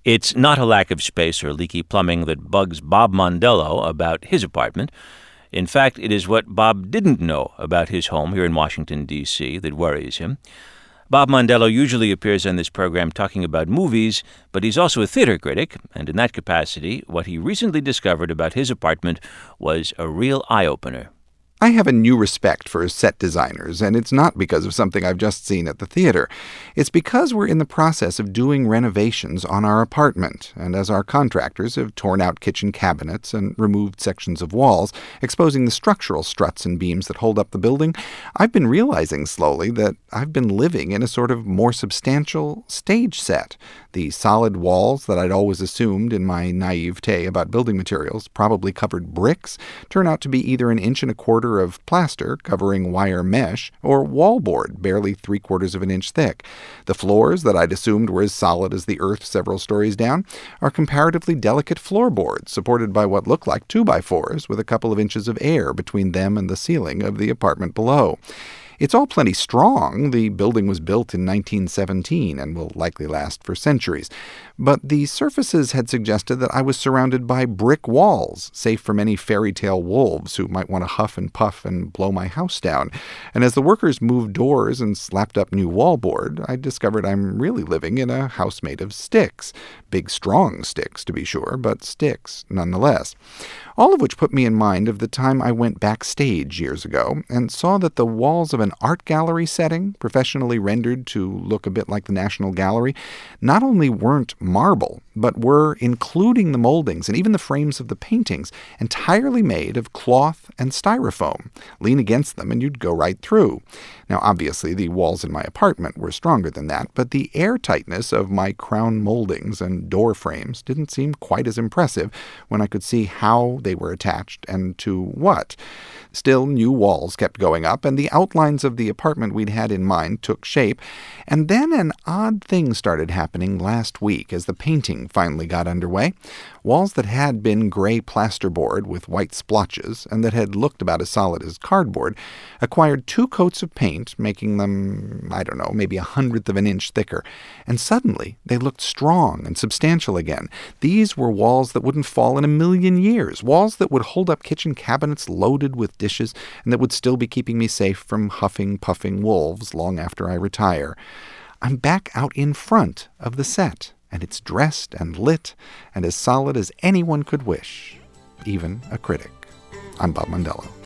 It's not a lack of space or leaky plumbing that bugs Bob Mondello about his apartment. In fact, it is what Bob didn't know about his home here in Washington, D.C. that worries him. Bob Mondello usually appears on this program talking about movies, but he's also a theater critic, and in that capacity, what he recently discovered about his apartment was a real eye-opener. I have a new respect for set designers, and it's not because of something I've just seen at the theater. It's because we're in the process of doing renovations on our apartment, and as our contractors have torn out kitchen cabinets and removed sections of walls, exposing the structural struts and beams that hold up the building, I've been realizing slowly that I've been living in a sort of more substantial stage set. The solid walls that I'd always assumed in my naivete about building materials, probably covered bricks, turn out to be either 1.25 inches of plaster covering wire mesh or wallboard barely 3/4 inch thick. The floors that I'd assumed were as solid as the earth several stories down are comparatively delicate floorboards supported by what look like 2x4s with a couple of inches of air between them and the ceiling of the apartment below. It's all plenty strong. The building was built in 1917 and will likely last for centuries. But the surfaces had suggested that I was surrounded by brick walls, safe from any fairy tale wolves who might want to huff and puff and blow my house down. And as the workers moved doors and slapped up new wallboard, I discovered I'm really living in a house made of sticks. Big, strong sticks, to be sure, but sticks nonetheless. All of which put me in mind of the time I went backstage years ago and saw that the walls of an art gallery setting, professionally rendered to look a bit like the National Gallery, not only weren't marble, but were, including the moldings and even the frames of the paintings, entirely made of cloth and styrofoam. Lean against them and you'd go right through. Now, obviously, the walls in my apartment were stronger than that, but the airtightness of my crown moldings and door frames didn't seem quite as impressive when I could see how they were attached and to what. Still, new walls kept going up, and the outlines of the apartment we'd had in mind took shape. And then an odd thing started happening last week as the painting finally got underway. Walls that had been gray plasterboard with white splotches and that had looked about as solid as cardboard acquired 2 coats of paint, making them, maybe 1/100 of an inch thicker. And suddenly they looked strong and substantial again. These were walls that wouldn't fall in a million years, walls that would hold up kitchen cabinets loaded with dishes and that would still be keeping me safe from huffing, puffing wolves long after I retire. I'm back out in front of the set, and it's dressed and lit and as solid as anyone could wish, even a critic. I'm Bob Mondello.